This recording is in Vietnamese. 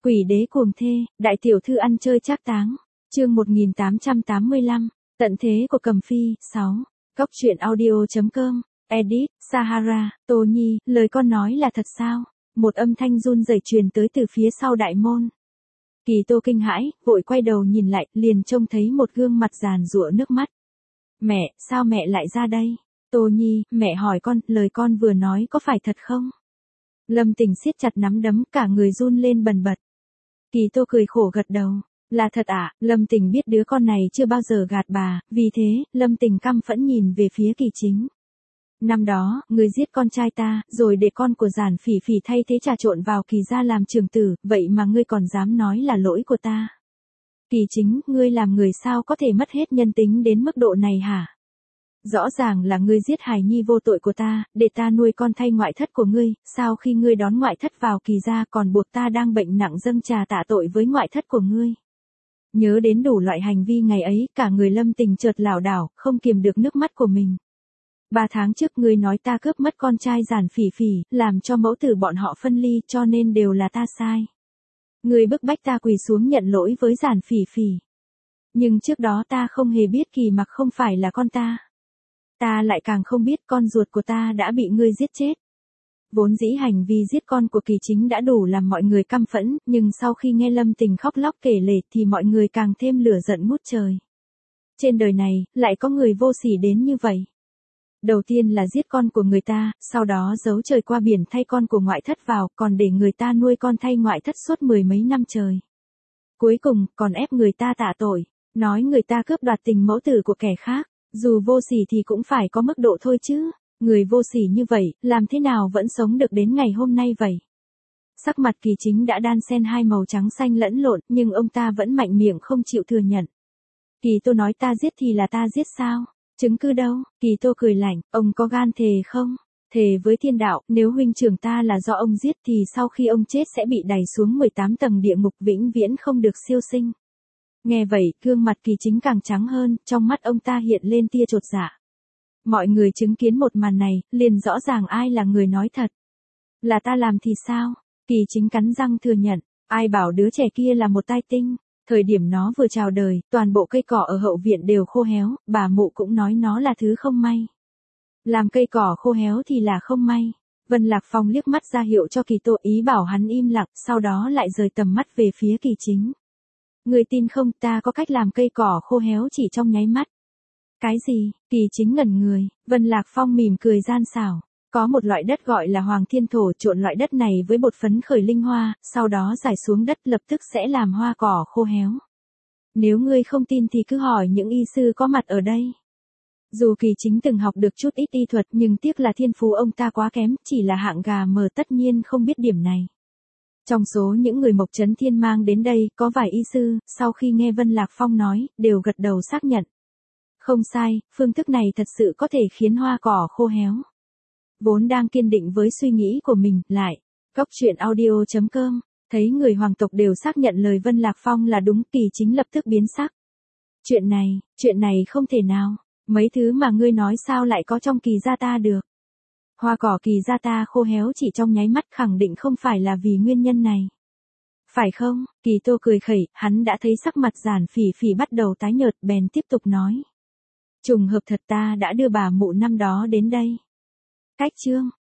Quỷ đế cuồng thê, đại tiểu thư ăn chơi trác táng. Chương 1885, tận thế của Cầm Phi. 6. Góc truyện audio.com. Edit, Sahara, Tô Nhi, lời con nói là thật sao? Một âm thanh run rẩy truyền tới từ phía sau đại môn. Kỳ Tô kinh hãi, vội quay đầu nhìn lại, liền trông thấy một gương mặt giàn giụa nước mắt. Mẹ, sao mẹ lại ra đây? Tô Nhi, mẹ hỏi con, lời con vừa nói có phải thật không? Lâm Tình siết chặt nắm đấm, cả người run lên bần bật. Kỳ Tô cười khổ gật đầu. Là thật ạ, Lâm Tình biết đứa con này chưa bao giờ gạt bà, vì thế, Lâm Tình căm phẫn nhìn về phía Kỳ Chính. Năm đó, ngươi giết con trai ta, rồi để con của Giản Phỉ Phỉ thay thế trà trộn vào Kỳ gia làm trưởng tử, vậy mà ngươi còn dám nói là lỗi của ta. Kỳ Chính, ngươi làm người sao có thể mất hết nhân tính đến mức độ này hả? Rõ ràng là ngươi giết hài nhi vô tội của ta, để ta nuôi con thay ngoại thất của ngươi, sao khi ngươi đón ngoại thất vào Kỳ gia còn buộc ta đang bệnh nặng dâng trà tạ tội với ngoại thất của ngươi. Nhớ đến đủ loại hành vi ngày ấy, cả người Lâm Tình chợt lảo đảo, không kiềm được nước mắt của mình. 3 tháng trước ngươi nói ta cướp mất con trai Giản Phỉ Phỉ, làm cho mẫu tử bọn họ phân ly, cho nên đều là ta sai. Ngươi bức bách ta quỳ xuống nhận lỗi với Giản Phỉ Phỉ. Nhưng trước đó ta không hề biết Kỳ Mặc không phải là con ta. Ta lại càng không biết con ruột của ta đã bị ngươi giết chết. Vốn dĩ hành vi giết con của Kỳ Chính đã đủ làm mọi người căm phẫn, nhưng sau khi nghe Lâm Tình khóc lóc kể lể thì mọi người càng thêm lửa giận ngút trời. Trên đời này, lại có người vô sỉ đến như vậy. Đầu tiên là giết con của người ta, sau đó giấu trời qua biển thay con của ngoại thất vào, còn để người ta nuôi con thay ngoại thất suốt 10 mấy năm trời. Cuối cùng, còn ép người ta tạ tội, nói người ta cướp đoạt tình mẫu tử của kẻ khác, dù vô sỉ thì cũng phải có mức độ thôi chứ. Người vô sỉ như vậy, làm thế nào vẫn sống được đến ngày hôm nay vậy? Sắc mặt Kỳ Chính đã đan xen hai màu trắng xanh lẫn lộn, nhưng ông ta vẫn mạnh miệng không chịu thừa nhận. Kỳ Tô nói ta giết thì là ta giết sao? Chứng cứ đâu? Kỳ Tô cười lạnh, ông có gan thề không? Thề với thiên đạo, nếu huynh trưởng ta là do ông giết thì sau khi ông chết sẽ bị đày xuống 18 tầng địa ngục vĩnh viễn không được siêu sinh. Nghe vậy, gương mặt Kỳ Chính càng trắng hơn, trong mắt ông ta hiện lên tia chột dạ. Mọi người chứng kiến một màn này, liền rõ ràng ai là người nói thật. Là ta làm thì sao? Kỳ Chính cắn răng thừa nhận, ai bảo đứa trẻ kia là một tai tinh. Thời điểm nó vừa chào đời, toàn bộ cây cỏ ở hậu viện đều khô héo, bà mụ cũng nói nó là thứ không may. Làm cây cỏ khô héo thì là không may. Vân Lạc Phong liếc mắt ra hiệu cho Kỳ Tô, ý bảo hắn im lặng, sau đó lại rời tầm mắt về phía Kỳ Chính. Người tin không, ta có cách làm cây cỏ khô héo chỉ trong nháy mắt. Cái gì? Kỳ Chính ngẩn người, Vân Lạc Phong mỉm cười gian xảo. Có một loại đất gọi là Hoàng Thiên Thổ, trộn loại đất này với bột phấn khởi linh hoa, sau đó rải xuống đất lập tức sẽ làm hoa cỏ khô héo. Nếu ngươi không tin thì cứ hỏi những y sư có mặt ở đây. Dù Kỳ Chính từng học được chút ít y thuật nhưng tiếc là thiên phú ông ta quá kém, chỉ là hạng gà mờ tất nhiên không biết điểm này. Trong số những người Mộc Trấn Thiên mang đến đây, có vài y sư, sau khi nghe Vân Lạc Phong nói, đều gật đầu xác nhận. Không sai, phương thức này thật sự có thể khiến hoa cỏ khô héo. Vốn đang kiên định với suy nghĩ của mình, lại, góc truyện audio.com, thấy người hoàng tộc đều xác nhận lời Vân Lạc Phong là đúng, Kỳ Chính lập tức biến sắc. Chuyện này không thể nào, mấy thứ mà ngươi nói sao lại có trong Kỳ gia ta được. Hoa cỏ Kỳ gia ta khô héo chỉ trong nháy mắt, khẳng định không phải là vì nguyên nhân này. Phải không? Kỳ Tô cười khẩy, hắn đã thấy sắc mặt Giản Phỉ Phỉ bắt đầu tái nhợt, bèn tiếp tục nói. Trùng hợp thật, ta đã đưa bà mụ năm đó đến đây. Cách chương